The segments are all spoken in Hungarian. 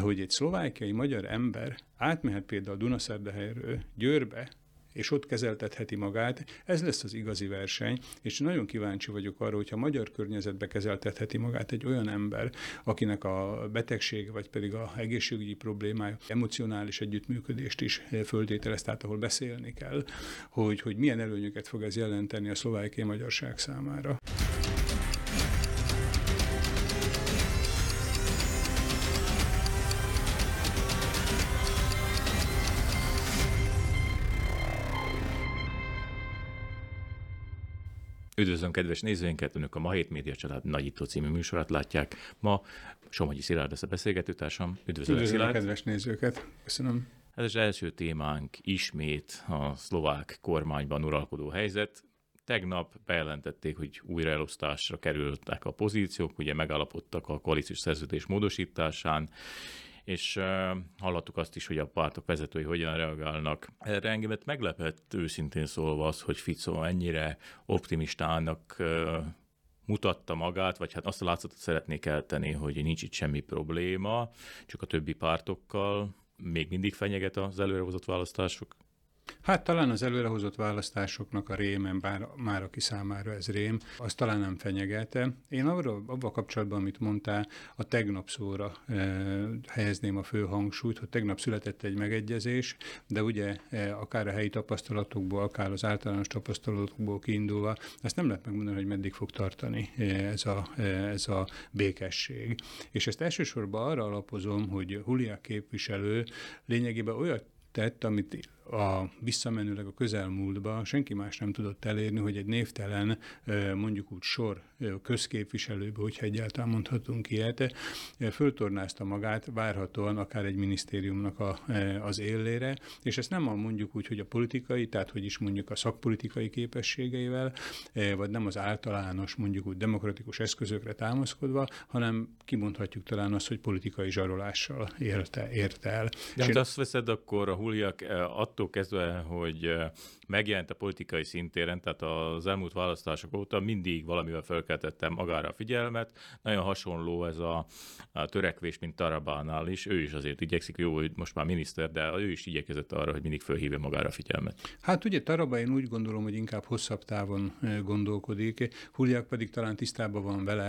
hogy egy szlovákiai magyar ember átmehet például Dunaszerdahelyről Győrbe, és ott kezeltetheti magát, ez lesz az igazi verseny, és nagyon kíváncsi vagyok arra, hogyha magyar környezetbe kezeltetheti magát egy olyan ember, akinek a betegség, vagy pedig a egészségügyi problémája emocionális együttműködést is föltételez, tehát ahol beszélni kell, hogy milyen előnyöket fog ez jelenteni a szlovákiai magyarság számára. Üdvözlöm kedves nézőinket, önök a Ma Hét Média Család Nagyító című műsorát látják. Ma Somogyi Szilárd lesz a beszélgetőtársam. Üdvözlöm Szilárd. Kedves nézőket, köszönöm. Ez az első témánk ismét a szlovák kormányban uralkodó helyzet. Tegnap bejelentették, hogy újraelosztásra kerültek a pozíciók, ugye megállapodtak a koalíciós szerződés módosításán, és hallottuk azt is, hogy a pártok vezetői hogyan reagálnak. Erre engemet meglepett őszintén szólva az, hogy Fico ennyire optimistának mutatta magát, vagy hát azt a látszatot szeretné kelteni, hogy nincs itt semmi probléma, csak a többi pártokkal még mindig fenyeget az előrehozott választások. Hát talán az előrehozott választásoknak a rémen, bár már aki számára ez rém, az talán nem fenyegete. Én abban kapcsolatban, amit mondtál, a tegnap szóra helyezném a fő hangsúlyt, hogy tegnap született egy megegyezés, de ugye akár a helyi tapasztalatokból, akár az általános tapasztalatokból kiindulva, ezt nem lehet megmondani, hogy meddig fog tartani ez a békesség. És ezt elsősorban arra alapozom, hogy Huliák képviselő lényegében olyat tett, amit visszamenőleg a közelmúltban senki más nem tudott elérni, hogy egy névtelen, mondjuk úgy sor közképviselőbe, hogyha egyáltalán mondhatunk ilyet, föltornázta magát várhatóan akár egy minisztériumnak az élére, és ezt nem mondjuk úgy, hogy a politikai, tehát hogy is mondjuk a szakpolitikai képességeivel, vagy nem az általános, mondjuk úgy demokratikus eszközökre támaszkodva, hanem kimondhatjuk talán azt, hogy politikai zsarolással érte el. De hát azt veszed akkor a Huliák attól kezdve, hogy megjelent a politikai szintéren, tehát az elmúlt választások óta mindig valamivel felkeltettem magára a figyelmet. Nagyon hasonló ez a törekvés, mint Tarabánál is. Ő is azért igyekszik, jó, hogy most már miniszter, de ő is igyekezett arra, hogy mindig felhívja magára a figyelmet. Hát ugye Taraba, én úgy gondolom, hogy inkább hosszabb távon gondolkodik. Huliák pedig talán tisztában van vele,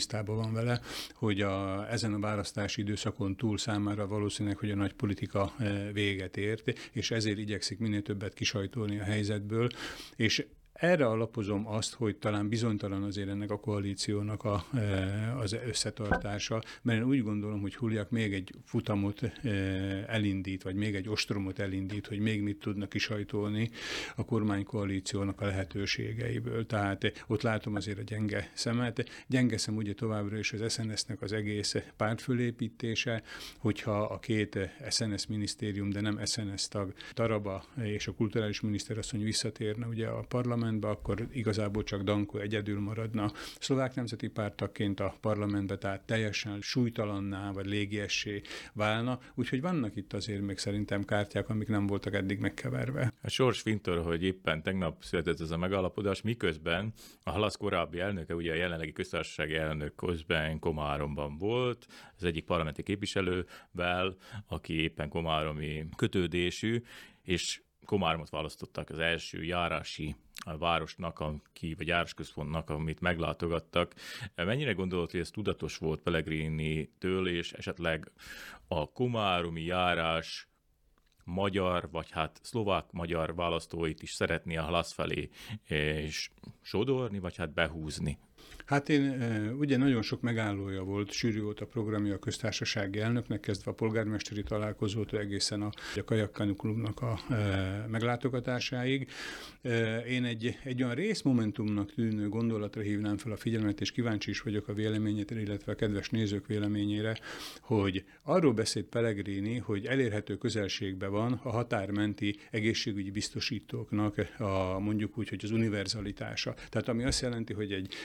hogy ezen a választási időszakon túl számára valószínűleg, hogy a nagy politika véget ért, és ezért igyekszik minél többet kisajtolni a helyzetből, és erre alapozom azt, hogy talán bizonytalan azért ennek a koalíciónak az összetartása, mert én úgy gondolom, hogy Huliák még egy futamot elindít, vagy még egy ostromot elindít, hogy még mit tudnak kisajtolni a kormánykoalíciónak a lehetőségeiből. Tehát ott látom azért a gyenge szemet. Gyenge szem ugye továbbra is az SNS-nek az egész pártfölépítése, hogyha a két SNS minisztérium, de nem SNS tag, Taraba és a kulturális miniszterasszony visszatérne ugye a parlamentbe, akkor igazából csak Danko egyedül maradna szlovák nemzeti pártagként a parlamentbe, tehát teljesen súlytalanná vagy légiessé válna. Úgyhogy vannak itt azért még szerintem kártyák, amik nem voltak eddig megkeverve. A sors fintor, hogy éppen tegnap született ez a megállapodás, miközben a Halasz korábbi elnöke, ugye a jelenlegi köztársasági elnök közben Komáromban volt, az egyik parlamenti képviselővel, aki éppen komáromi kötődésű, és Komáromot választották az első járási városnak, vagy járásközpontnak, amit meglátogattak. Mennyire gondolod, hogy ez tudatos volt Pellegrini-től, és esetleg a komáromi járás magyar, vagy hát szlovák-magyar választóit is szeretné a Halasz felé és sodorni, vagy hát behúzni? Hát én ugye nagyon sok megállója volt, sűrű volt a programja a köztársasági elnöknek, kezdve a polgármesteri találkozótól egészen a Kajakkanu klubnak a meglátogatásáig. Én egy olyan részmomentumnak tűnő gondolatra hívnám fel a figyelmet, és kíváncsi is vagyok a véleményedre, illetve a kedves nézők véleményére, hogy arról beszélt Pellegrini, hogy elérhető közelségben van a határmenti egészségügyi biztosítóknak mondjuk úgy, hogy az univerzalitása. Tehát ami azt jelenti, hogy egy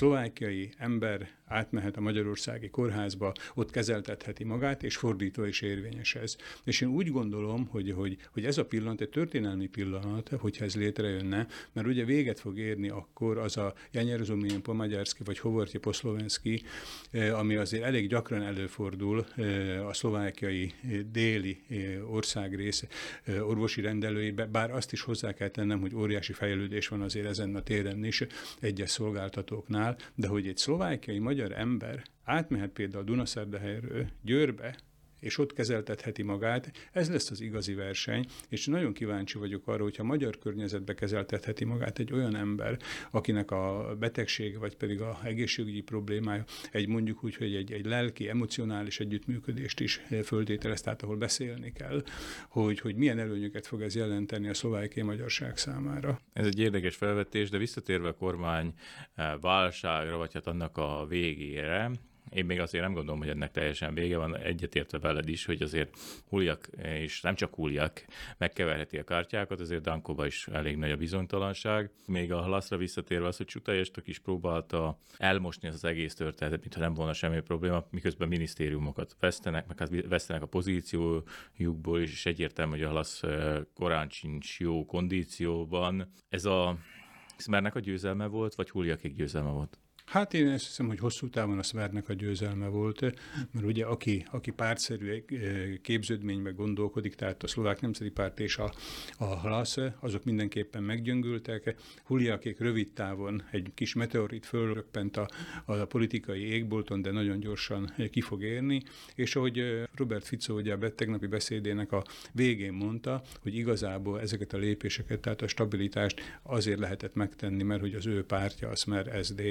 szlovákiai ember átmehet a magyarországi kórházba, ott kezeltetheti magát, és fordítva is érvényes ez. És én úgy gondolom, hogy ez a pillanat egy történelmi pillanat, hogyha ez létrejönne, mert ugye véget fog érni akkor az a Ja nie rozumiem po magyarski vagy Hovorte po szlovenski, ami azért elég gyakran előfordul a szlovákiai déli országrész orvosi rendelőibe, bár azt is hozzá kell tennem, hogy óriási fejlődés van azért ezen a téren is egyes szolgáltatóknál, de hogy egy szlovákiai magyar ember átmehet például Dunaszerdahelyről Győrbe, és ott kezeltetheti magát, ez lesz az igazi verseny, és nagyon kíváncsi vagyok arra, hogyha magyar környezetbe kezeltetheti magát egy olyan ember, akinek a betegsége, vagy pedig a egészségügyi problémája mondjuk úgy, hogy egy lelki, emocionális együttműködést is föltételez, tehát ahol beszélni kell, hogy milyen előnyöket fog ez jelenteni a szlovákiai magyarság számára. Ez egy érdekes felvetés, de visszatérve a kormány válságra, vagy hát annak a végére, én még azért nem gondolom, hogy ennek teljesen vége van, egyetértve veled is, hogy azért Huljak, és nem csak Huljak, megkeverheti a kártyákat, azért Dankóban is elég nagy a bizonytalanság. Még a Hlaszra visszatérve az, hogy Csutai Estok is próbálta elmosni az egész történetet, mintha nem volna semmi probléma, miközben minisztériumokat vesztenek, meg hát vesztenek a pozíciójukból is, és egyértelmű, hogy a Hlasz korán sincs jó kondícióban. Ez a Smernek a győzelme volt, vagy Huljakék győzelme volt? Hát én azt hiszem, hogy hosszú távon a Smernek a győzelme volt, mert ugye aki pártszerű képződményben gondolkodik, tehát a Szlovák Nemzeti Párt és a Hlaszh, azok mindenképpen meggyöngültek. Huljakék rövid távon egy kis meteorit fölröppent a politikai égbolton, de nagyon gyorsan ki fog érni, és ahogy Robert Fico ugye a tegnapi beszédének a végén mondta, hogy igazából ezeket a lépéseket, tehát a stabilitást azért lehetett megtenni, mert hogy az ő pártja, a Smer SD,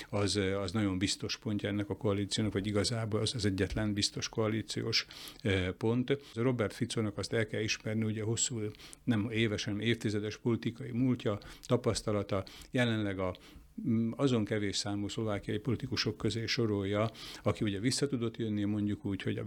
az nagyon biztos pontja ennek a koalíciónak, vagy igazából az egyetlen biztos koalíciós pont. Robert Ficónak azt el kell ismerni, ugye hosszú, nem éves, hanem évtizedes politikai múltja, tapasztalata, jelenleg azon kevés számú szlovákiai politikusok közé sorolja, aki ugye vissza tudott jönni, mondjuk úgy, hogy a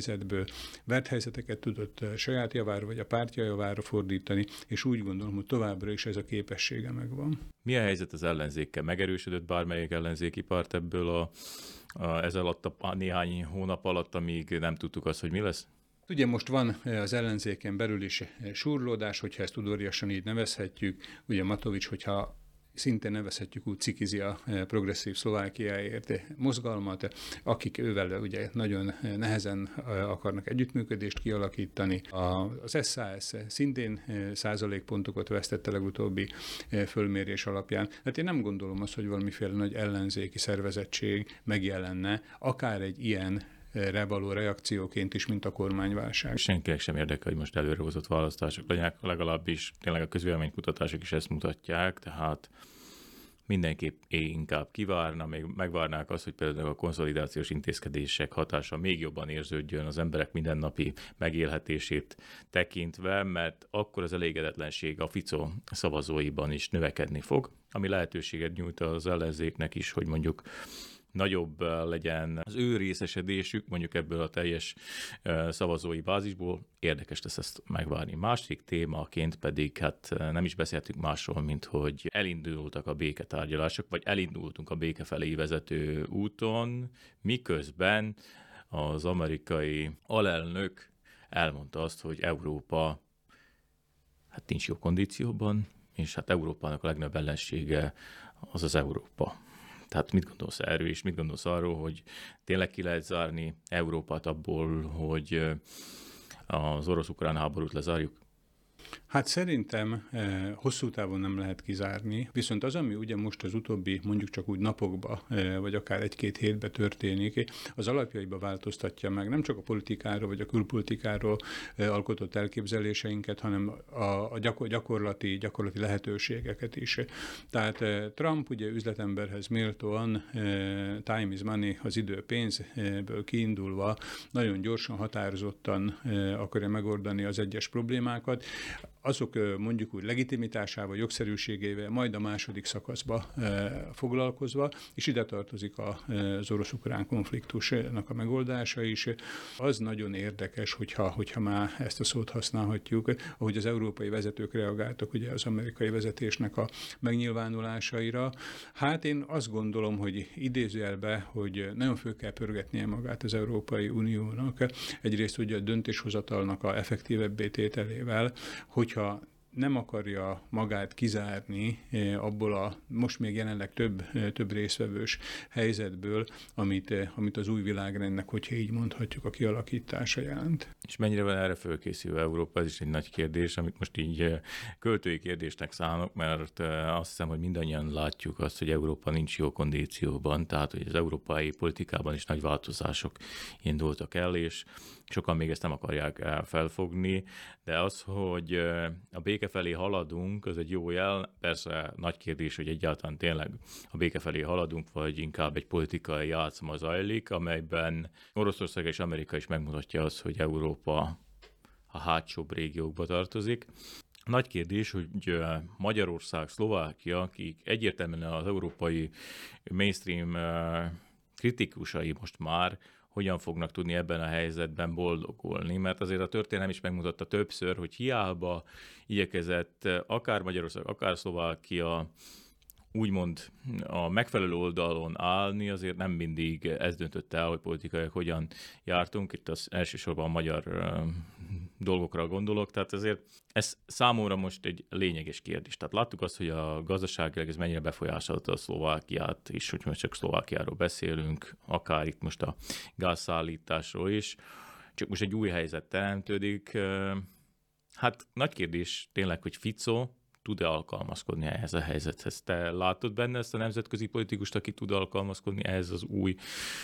vert helyzeteket tudott saját javára, vagy a pártja javára fordítani, és úgy gondolom, hogy továbbra is ez a képessége megvan. Mi a helyzet az ellenzékkel? Megerősödött bármelyik ellenzéki párt ebből ez alatt a néhány hónap alatt, amíg nem tudtuk azt, hogy mi lesz? Ugye most van az ellenzéken belül is súrlódás, hogyha ezt udvariasan így nevezhetjük. Ugye Matovics, hogyha szintén nevezhetjük úgy, cikizi a progresszív Szlovákiáért mozgalmat, akik ővel ugye nagyon nehezen akarnak együttműködést kialakítani. Az SZSZ szintén százalékpontokat vesztette legutóbbi fölmérés alapján. Hát én nem gondolom azt, hogy valamiféle nagy ellenzéki szervezettség megjelenne, akár egy ilyen való reakcióként is, mint a kormányválság. Senkinek sem érdekel, hogy most előrehozott választások legyenek, legalábbis tényleg a közvéleménykutatások is ezt mutatják, tehát mindenképp inkább kivárna, még megvárnák azt, hogy például a konszolidációs intézkedések hatása még jobban érződjön az emberek mindennapi megélhetését tekintve, mert akkor az elégedetlenség a Fico szavazóiban is növekedni fog, ami lehetőséget nyújt az ellenzéknek is, hogy mondjuk nagyobb legyen az ő részesedésük, mondjuk ebből a teljes szavazói bázisból. Érdekes lesz ezt megvárni. Másik témaként pedig, hát nem is beszéltünk másról, mint hogy elindultak a béketárgyalások, vagy elindultunk a béke felé vezető úton, miközben az amerikai alelnök elmondta azt, hogy Európa hát nincs jó kondícióban, és hát Európának a legnagyobb ellensége az Európa. Tehát mit gondolsz erről, és mit gondolsz arról, hogy tényleg ki lehet zárni Európát abból, hogy az orosz-ukrán háborút lezárjuk? Hát szerintem hosszú távon nem lehet kizárni, viszont az, ami ugye most az utóbbi, mondjuk csak úgy napokba, vagy akár egy-két hétbe történik, az alapjaiba változtatja meg nem csak a politikáról, vagy a külpolitikáról alkotott elképzeléseinket, hanem a gyakorlati lehetőségeket is. Tehát Trump ugye üzletemberhez méltóan time is money, az idő pénzből kiindulva nagyon gyorsan, határozottan akarja megoldani az egyes problémákat. azok mondjuk úgy legitimitásával, jogszerűségével majd a második szakaszba foglalkozva, és ide tartozik az orosz-ukrán konfliktusnak a megoldása is. Az nagyon érdekes, hogyha már ezt a szót használhatjuk, ahogy az európai vezetők reagáltak ugye az amerikai vezetésnek a megnyilvánulásaira. Hát én azt gondolom, hogy idézőjelbe, hogy nagyon föl kell pörgetnie magát az Európai Uniónak, egyrészt ugye a döntéshozatalnak a effektívebbé tételével, hogyha nem akarja magát kizárni abból a most még jelenleg több részvevős helyzetből, amit az új világrendnek, hogyha így mondhatjuk, a kialakítása jelent. És mennyire van erre fölkészülve Európa? Ez is egy nagy kérdés, amit most így költői kérdésnek számok, mert azt hiszem, hogy mindannyian látjuk azt, hogy Európa nincs jó kondícióban, tehát hogy az európai politikában is nagy változások indultak el, és sokan még ezt nem akarják felfogni, de az, hogy a béke felé haladunk, az egy jó jel. Persze nagy kérdés, hogy egyáltalán tényleg a béke felé haladunk, vagy inkább egy politikai játszma zajlik, amelyben Oroszország és Amerika is megmutatja azt, hogy Európa a hátsóbb régiókba tartozik. Nagy kérdés, hogy Magyarország, Szlovákia, akik egyértelműen az európai mainstream kritikusai most már, hogyan fognak tudni ebben a helyzetben boldogulni, mert azért a történelem is megmutatta többször, hogy hiába igyekezett akár Magyarország, akár Szlovákia úgymond a megfelelő oldalon állni, azért nem mindig ez döntött el, hogy politikailag hogyan jártunk. Itt az elsősorban a magyar dolgokra gondolok, tehát ezért ez számomra most egy lényeges kérdés. Tehát láttuk azt, hogy a gazdaságilag ez mennyire befolyásolta a Szlovákiát, és hogy most csak Szlovákiáról beszélünk, akár itt most a gázszállításról is, csak most egy új helyzet teremtődik. Hát nagy kérdés tényleg, hogy Fico tud-e alkalmazkodni ehhez a helyzethez? Te látod benne ezt a nemzetközi politikust, aki tud alkalmazkodni ehhez az új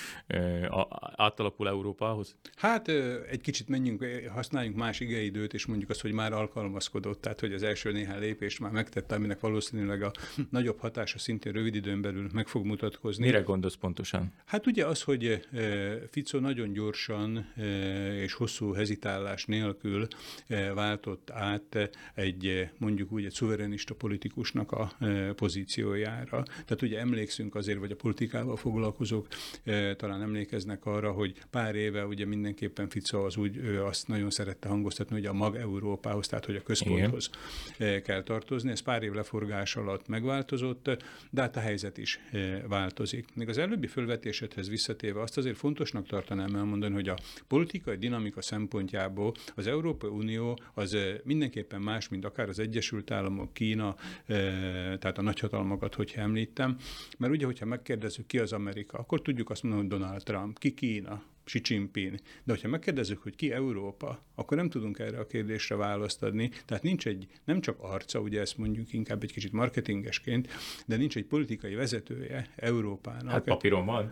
átalakul Európához? Hát egy kicsit használjunk más igeidőt, és mondjuk azt, hogy már alkalmazkodott, tehát hogy az első néhány lépést már megtette, aminek valószínűleg a nagyobb hatása szintén rövid időn belül meg fog mutatkozni. Mire gondolsz pontosan? Hát ugye az, hogy Fico nagyon gyorsan és hosszú hezitálás nélkül váltott át egy mondjuk úgy egy szuverenista politikusnak a pozíciójára. Tehát ugye emlékszünk azért, vagy a politikával foglalkozók talán emlékeznek arra, hogy pár éve ugye mindenképpen Fico azt nagyon szerette hangoztatni, hogy a mag Európához, tehát hogy a központhoz kell tartozni. Ez pár év leforgás alatt megváltozott, de hát a helyzet is változik. Még az előbbi fölvetésedhez visszatérve azt azért fontosnak tartanám elmondani, hogy a politikai dinamika szempontjából az Európai Unió az mindenképpen más, mint akár az Egyesült Államok, Kína, tehát a nagyhatalmakat, hogyha említem, mert ugye, hogyha megkérdezzük, ki az Amerika, akkor tudjuk azt mondani, hogy Donald Trump, ki Kína, Xi Jinping. De hogyha megkérdezzük, hogy ki Európa, akkor nem tudunk erre a kérdésre választ adni. Tehát nem csak arca, ugye ezt mondjuk inkább egy kicsit marketingesként, de nincs egy politikai vezetője Európának. Hát papíron van.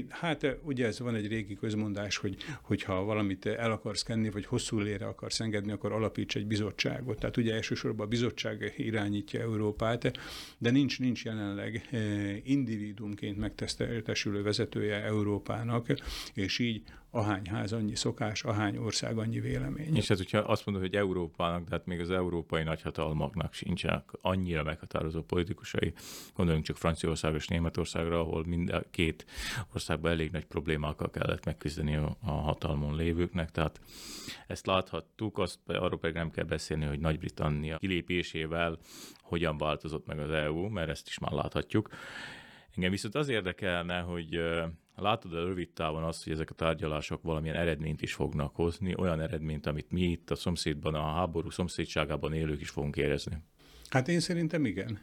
Ugye ez van egy régi közmondás, hogy ha valamit el akarsz kenni, vagy hosszú lére akarsz engedni, akkor alapíts egy bizottságot. Tehát ugye elsősorban a bizottság irányítja Európát, de nincs jelenleg individuumként megtestesülő vezetője Európának, és így ahány ház, annyi szokás, ahány ország, annyi vélemény. És hát, hogyha azt mondod, hogy Európának, de hát még az európai nagyhatalmaknak sincsenek annyira meghatározó politikusai, gondoljunk csak Franciaország és Németországra, ahol mind a két országban elég nagy problémákkal kellett megküzdeni a hatalmon lévőknek, tehát ezt láthattuk, arról pedig nem kell beszélni, hogy Nagy-Britannia kilépésével hogyan változott meg az EU, mert ezt is már láthatjuk. Engem viszont az érdekelne, hogy látod a rövid távon azt, hogy ezek a tárgyalások valamilyen eredményt is fognak hozni, olyan eredményt, amit mi itt a szomszédban, a háború szomszédságában élők is fogunk érezni? Hát én szerintem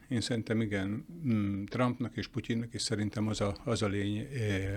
igen. Trumpnak és Putyinnak is szerintem az a lény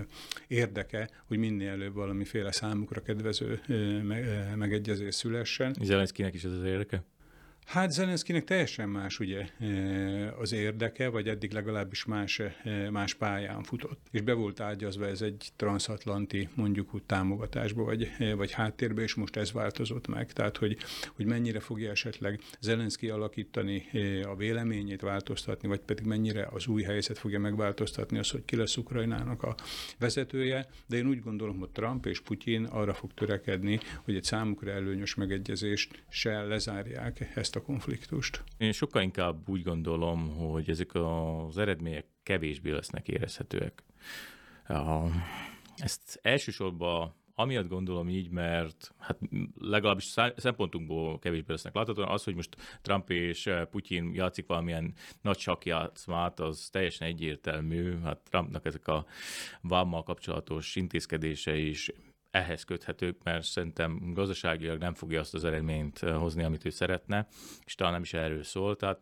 érdeke, hogy minél előbb valamiféle számukra kedvező megegyezés szülessen. Zelenszkinek is ez az érdeke? Hát Zelenszkinek teljesen más ugye az érdeke, vagy eddig legalábbis más pályán futott. És be volt ágyazva ez egy transatlanti mondjuk úgy támogatásba, vagy háttérbe, és most ez változott meg. Tehát, hogy mennyire fogja esetleg Zelenszki alakítani a véleményét, változtatni, vagy pedig mennyire az új helyzet fogja megváltoztatni az, hogy ki lesz Ukrajnának a vezetője. De én úgy gondolom, hogy Trump és Putyin arra fog törekedni, hogy egy számukra előnyös megegyezést se lezárják ezt a a konfliktust. Én sokkal inkább úgy gondolom, hogy ezek az eredmények kevésbé lesznek érezhetőek. Ezt elsősorban amiatt gondolom így, mert hát legalábbis szempontunkból kevésbé lesznek láthatóan. Az, hogy most Trump és Putyin játszik valamilyen nagy sakkjátszmát, az teljesen egyértelmű. Hát Trumpnak ezek a vámmal kapcsolatos intézkedése is ehhez köthetők, mert szerintem gazdaságilag nem fogja azt az eredményt hozni, amit ő szeretne, és talán nem is erről szól. Tehát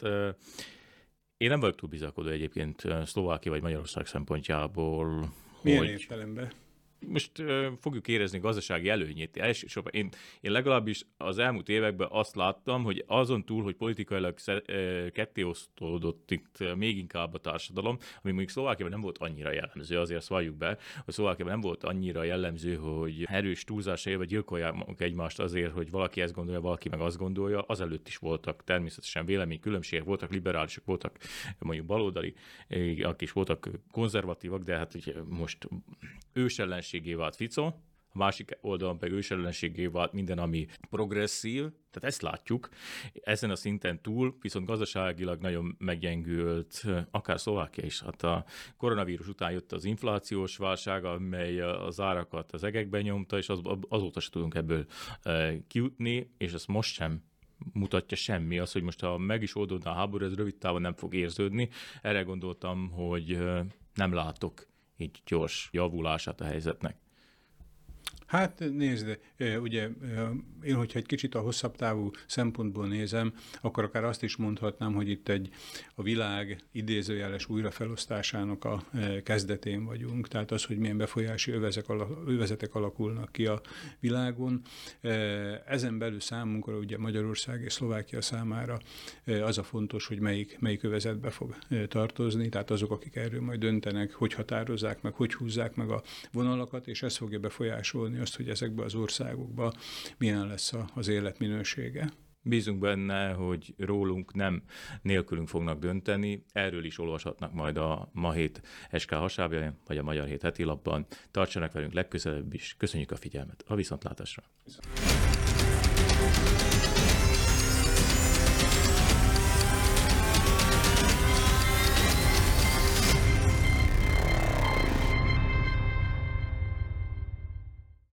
én nem vagyok túl bizakodó egyébként Szlovákia vagy Magyarország szempontjából. Milyen értelemben? Most fogjuk érezni gazdasági előnyét. Elsősorban én legalábbis az elmúlt években azt láttam, hogy azon túl, hogy politikailag kettéosztódott itt még inkább a társadalom, ami mondjuk Szlovákiában nem volt annyira jellemző, azért azt valljuk be, hogy Szlovákiában nem volt annyira jellemző, hogy erős túlzásai vagy gyilkolják egymást azért, hogy valaki ezt gondolja, valaki meg azt gondolja. Azelőtt is voltak természetesen véleménykülönbségek, voltak liberálisok, voltak mondjuk baloldali, akik is voltak konzervatívak, de hát ugye most ősellenségé vált Fico, a másik oldalon pedig ősellenségé vált minden, ami progresszív, tehát ezt látjuk. Ezen a szinten túl viszont gazdaságilag nagyon meggyengült, akár Szlovákia is. Hát a koronavírus után jött az inflációs válság, amely az árakat az egekben nyomta, és azóta se tudunk ebből kijutni, és ezt most sem mutatja semmi. Az, hogy most ha meg is oldódna a háború, ez rövid távon nem fog érződni. Erre gondoltam, hogy nem látok így gyors javulását a helyzetnek. Hát nézd, ugye én, hogyha egy kicsit a hosszabb távú szempontból nézem, akkor akár azt is mondhatnám, hogy itt a világ idézőjeles újrafelosztásának a kezdetén vagyunk. Tehát az, hogy milyen befolyási övezetek alakulnak ki a világon. Ezen belül számunkra, ugye Magyarország és Szlovákia számára az a fontos, hogy melyik övezetbe fog tartozni, tehát azok, akik erről majd döntenek, hogy határozzák meg, hogy húzzák meg a vonalakat, és ez fogja befolyásolni azt, hogy ezekben az országokban milyen lesz az életminősége. Bízunk benne, hogy rólunk nem nélkülünk fognak dönteni. Erről is olvashatnak majd a Ma Hét SK hasábján, vagy a Magyar Hét heti lapban. Tartsanak velünk legközelebb is. Köszönjük a figyelmet. A viszontlátásra!